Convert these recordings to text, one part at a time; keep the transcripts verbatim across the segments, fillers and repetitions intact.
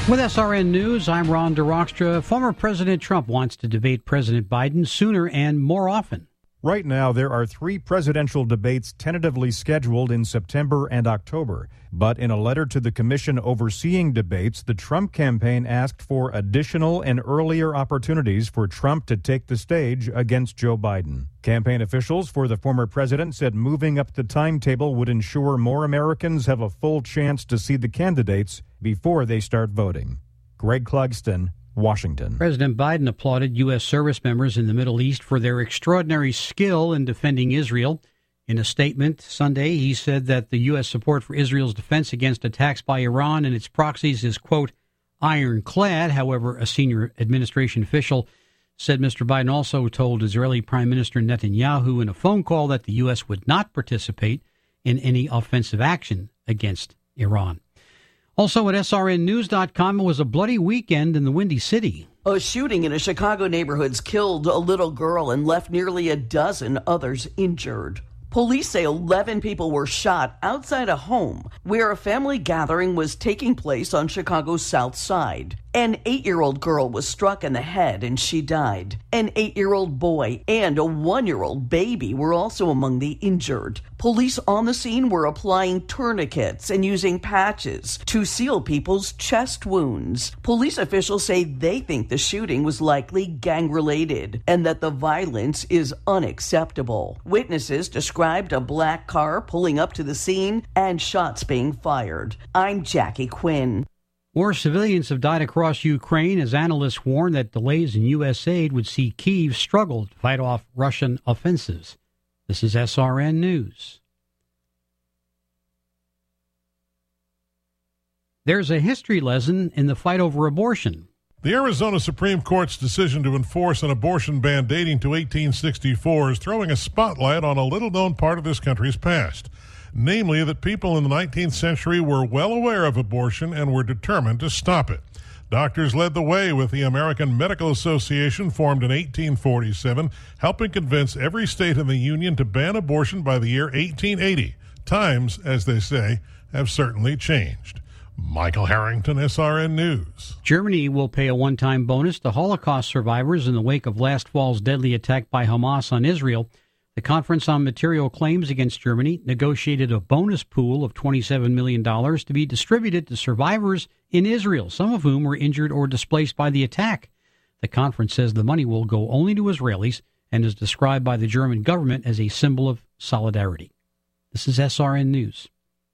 With S R N News, I'm Ron DeRockstra. Former President Trump wants to debate President Biden sooner and more often. Right now, there are three presidential debates tentatively scheduled in September and October. But in a letter to the commission overseeing debates, the Trump campaign asked for additional and earlier opportunities for Trump to take the stage against Joe Biden. Campaign officials for the former president said moving up the timetable would ensure more Americans have a full chance to see the candidates before they start voting. Greg Clugston, Washington. President Biden applauded U S service members in the Middle East for their extraordinary skill in defending Israel. In a statement Sunday, he said that the U S support for Israel's defense against attacks by Iran and its proxies is, quote, ironclad. However, a senior administration official said Mister Biden also told Israeli Prime Minister Netanyahu in a phone call that the U S would not participate in any offensive action against Iran. Also at S R N news dot com, it was a bloody weekend in the Windy City. A shooting in a Chicago neighborhood killed a little girl and left nearly a dozen others injured. Police say eleven people were shot outside a home where a family gathering was taking place on Chicago's South Side. An eight-year-old girl was struck in the head and she died. An eight-year-old boy and a one-year-old baby were also among the injured. Police on the scene were applying tourniquets and using patches to seal people's chest wounds. Police officials say they think the shooting was likely gang-related and that the violence is unacceptable. Witnesses described a black car pulling up to the scene and shots being fired. I'm Jackie Quinn. More civilians have died across Ukraine as analysts warn that delays in U S aid would see Kyiv struggle to fight off Russian offensives. This is S R N News. There's a history lesson in the fight over abortion. The Arizona Supreme Court's decision to enforce an abortion ban dating to eighteen sixty-four is throwing a spotlight on a little-known part of this country's past. Namely, that people in the nineteenth century were well aware of abortion and were determined to stop it. Doctors led the way with the American Medical Association, formed in eighteen forty-seven, helping convince every state in the Union to ban abortion by the year eighteen eighty. Times, as they say, have certainly changed. Michael Harrington, S R N News. Germany will pay a one-time bonus to Holocaust survivors in the wake of last fall's deadly attack by Hamas on Israel. The Conference on Material Claims Against Germany negotiated a bonus pool of twenty-seven million dollars to be distributed to survivors in Israel, some of whom were injured or displaced by the attack. The conference says the money will go only to Israelis and is described by the German government as a symbol of solidarity. This is S R N News.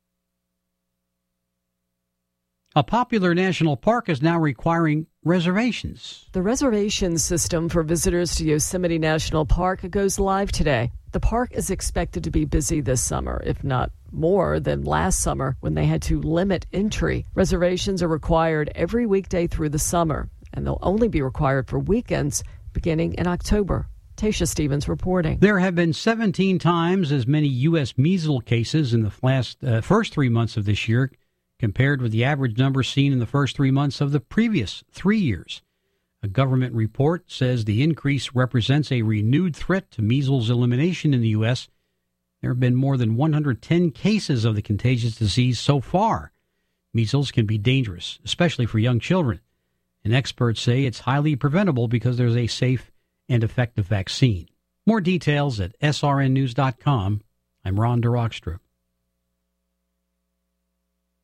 A popular national park is now requiring reservations. The reservation system for visitors to Yosemite National Park goes live today. The park is expected to be busy this summer, if not more than last summer when they had to limit entry. Reservations are required every weekday through the summer, and they'll only be required for weekends beginning in October. Tasha Stevens reporting. There have been seventeen times as many U S measles cases in the last uh, first three months of this year compared with the average number seen in the first three months of the previous three years. A government report says the increase represents a renewed threat to measles elimination in the U S. There have been more than one hundred ten cases of the contagious disease so far. Measles can be dangerous, especially for young children. And experts say it's highly preventable because there's a safe and effective vaccine. More details at S R N news dot com. I'm Ron DeRockstra.